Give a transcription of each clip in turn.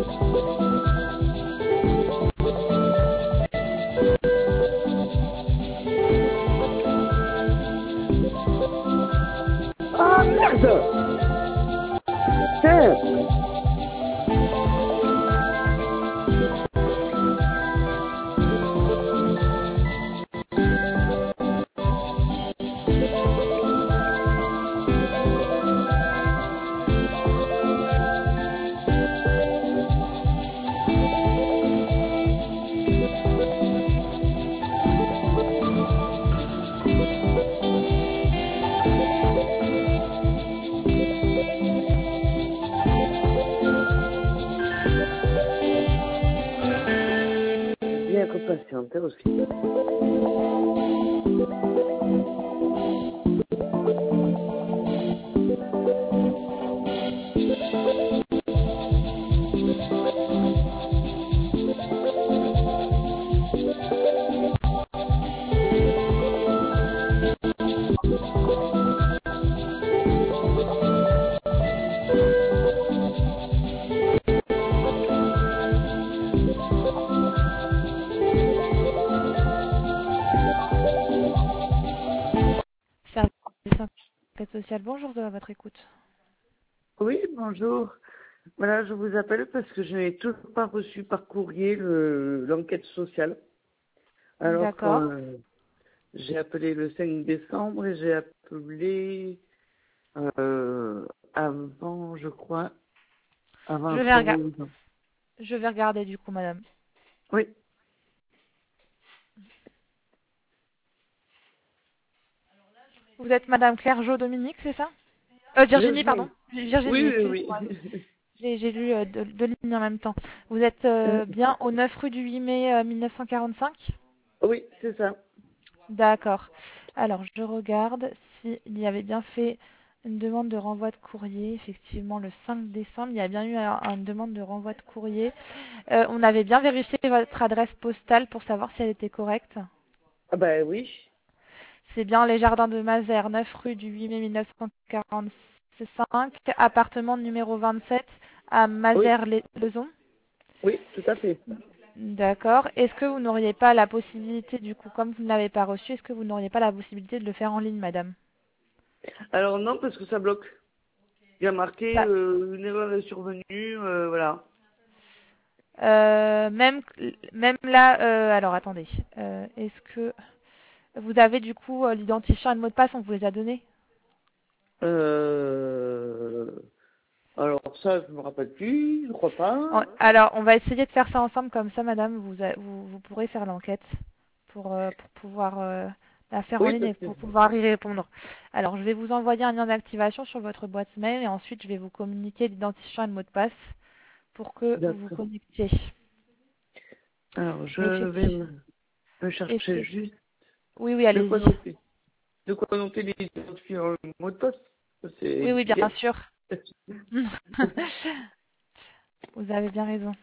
Ah merde! Tiens! Bien patiente aussi. Service enquête sociale, bonjour, à votre écoute. Oui, bonjour. Voilà, je vous appelle parce que je n'ai toujours pas reçu par courrier l'enquête sociale. Alors, D'accord. j'ai appelé le 5 décembre et j'ai appelé avant, je crois, avant Je le vais, 1er décembre. je vais regarder du coup, madame. Oui, Vous êtes madame Claire Jo Dominique, c'est ça? Virginie, pardon. Virginie. Virginie, Oui, excusez-moi. oui, J'ai lu deux lignes en même temps. Vous êtes oui. bien au 9 rue du 8 mai 1945? Oui, c'est ça. D'accord. Alors, je regarde s'il y avait bien fait une demande de renvoi de courrier. Effectivement, le 5 décembre, il y a bien eu une demande de renvoi de courrier. On avait bien vérifié votre adresse postale pour savoir si elle était correcte. Ah ben oui, C'est bien les jardins de Mazères, 9 rue du 8 mai 1945, appartement numéro 27 à oui, Mazères-les-Lezons. oui, tout à fait. D'accord. Est-ce que vous n'auriez pas la possibilité, du coup, comme vous ne l'avez pas reçu, est-ce que vous n'auriez pas la possibilité de le faire en ligne, madame? Alors non, parce que ça bloque. Il y a marqué Ça, une erreur est survenue, voilà. même, même là, alors attendez. Est-ce que vous avez du coup l'identifiant et le mot de passe, on vous les a donnés? Euh, alors ça, je me rappelle plus, je crois pas. Alors, on va essayer de faire ça ensemble, comme ça, madame, vous pourrez faire l'enquête pour pouvoir la faire en Oui, ligne et parce que... pour pouvoir y répondre. Alors, je vais vous envoyer un lien d'activation sur votre boîte mail et ensuite, je vais vous communiquer l'identifiant et le mot de passe pour que vous vous D'accord. connectiez. Alors, je vais Effectivement. me chercher juste Oui, oui, de quoi allez-y. noter. De quoi noter les identifiants, le mot de passe. Ça, c'est Oui, oui, bien efficace. sûr. Vous avez bien raison.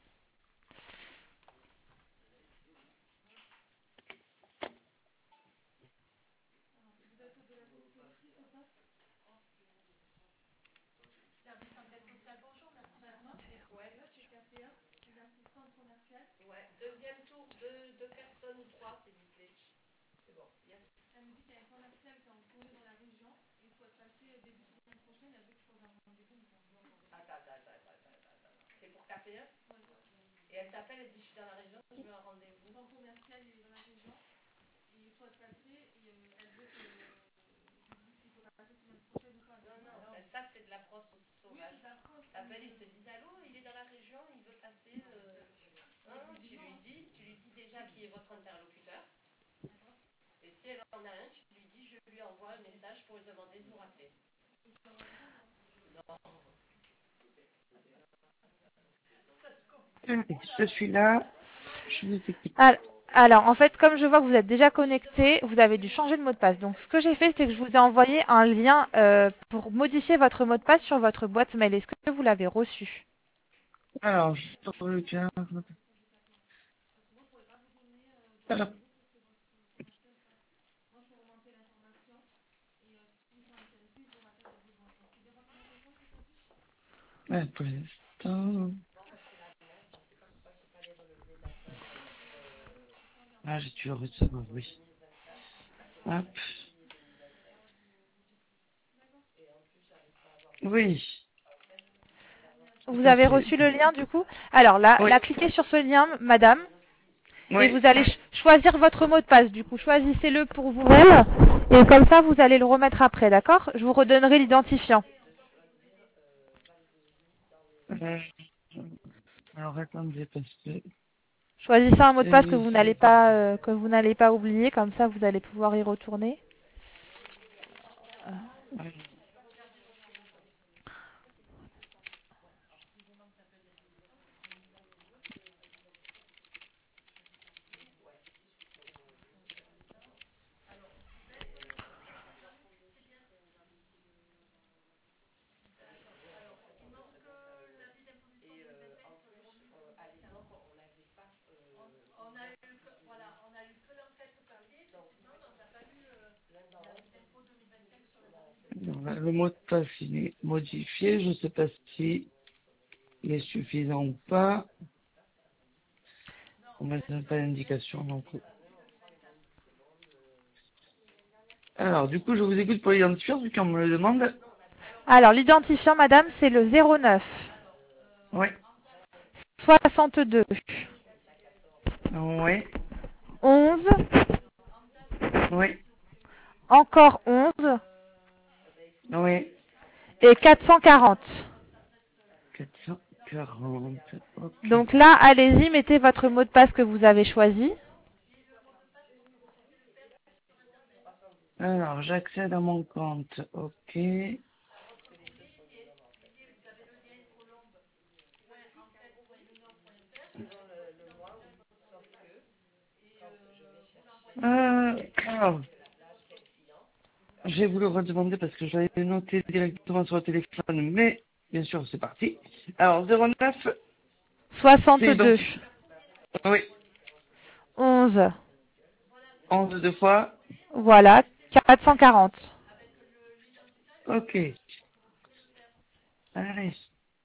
Allez, je suis là, je vous écoute. Al- Alors, en fait, comme je vois que vous êtes déjà connecté, vous avez dû changer de mot de passe. Donc, ce que j'ai fait, c'est que je vous ai envoyé un lien pour modifier votre mot de passe sur votre boîte mail. Est-ce que vous l'avez reçu? Alors, je sors le 15. Alors, pour l'instant. Ah, j'ai dû le recevoir, oui. Hop. Oui, Vous tout à avez fait. reçu le lien du coup? Alors là, Oui, cliquez sur ce lien, madame, et oui. vous allez choisir votre mot de passe. Du coup, choisissez-le pour vous-même, et comme ça, vous allez le remettre après, d'accord? Je vous redonnerai l'identifiant. Euh, alors, attendez, parce que... Choisissez un mot de passe c'est- que vous n'allez pas oublier, comme ça, vous allez pouvoir y retourner. Le mot de passe, il est modifié. Je ne sais pas si il est suffisant ou pas. On ne me donne pas d'indication non plus. Alors, du coup, je vous écoute pour l'identifiant, vu qu'on me le demande. Alors, l'identifiant, madame, c'est le 09 Oui, 62 oui, 11, oui, encore 11 oui. et 440. 440, ok. Donc là, allez-y, mettez votre mot de passe que vous avez choisi. Alors, j'accède à mon compte, ok. Alors, je vais vous le redemander parce que j'avais noté directement sur le téléphone, mais bien sûr, c'est parti. Alors, 09, c'est 62, donc, oui, 11, 11 deux fois, voilà, 440. ok. Allez.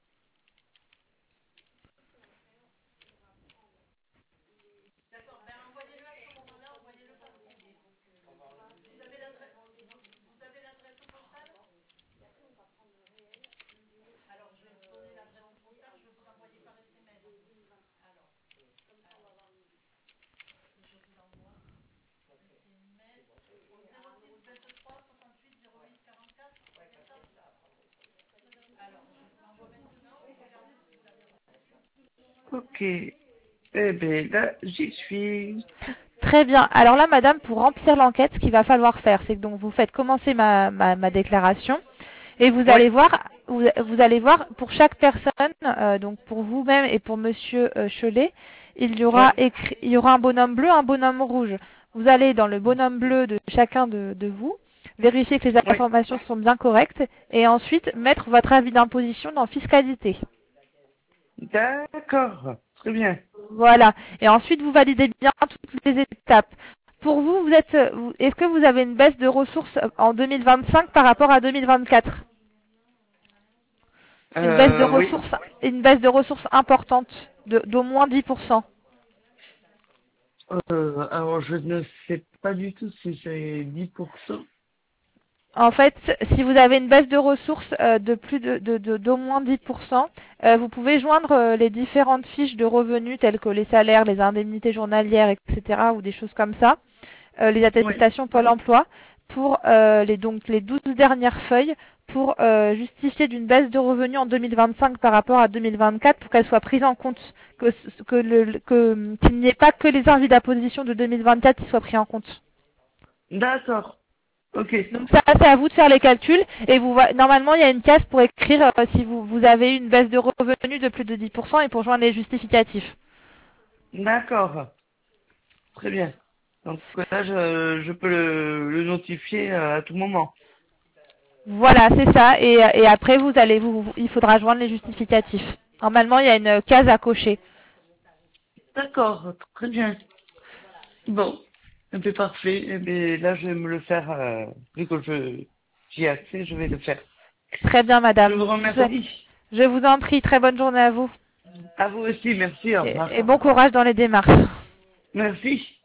Ok. Eh bien, là, j'y suis. Très bien. Alors là, madame, pour remplir l'enquête, ce qu'il va falloir faire, c'est que donc vous faites commencer ma déclaration et Oui, vous allez voir pour chaque personne, donc pour vous-même et pour monsieur Cholet, oui, il y aura un bonhomme bleu, un bonhomme rouge. Vous allez dans le bonhomme bleu de chacun de vous, vérifier que les oui. informations sont bien correctes et ensuite mettre votre avis d'imposition dans fiscalité. D'accord. Très bien. Voilà. Et ensuite, vous validez bien toutes les étapes. Pour vous, est-ce que vous avez une baisse de ressources en 2025 par rapport à 2024? Oui. Une baisse de ressources importante d'au moins 10%. Alors, je ne sais pas du tout si c'est 10%. En fait, si vous avez une baisse de ressources d'au moins 10%, vous pouvez joindre les différentes fiches de revenus telles que les salaires, les indemnités journalières, etc. ou des choses comme ça, les Oui. attestations Pôle emploi, pour donc les 12 dernières feuilles pour justifier d'une baisse de revenus en 2025 par rapport à 2024 pour qu'elle soit prise en compte, qu'il n'y ait pas que les avis d'imposition de 2024 qui soient pris en compte. D'accord. Ok. Donc ça, c'est à vous de faire les calculs et normalement il y a une case pour écrire si vous avez une baisse de revenus de plus de 10% et pour joindre les justificatifs. D'accord. Très bien. Donc là, je peux le notifier à tout moment. Voilà, c'est ça. Et après, il faudra joindre les justificatifs. Normalement, il y a une case à cocher. D'accord. Très bien. Bon. Eh bien, parfait. Eh bien, là, je vais me le faire. Vu que j'y ai accès, je vais le faire. Très bien, Je madame. vous remercie. Je vous en prie. Très bonne journée à vous. À vous aussi. Merci. Au revoir. Et bon courage dans les démarches. Merci.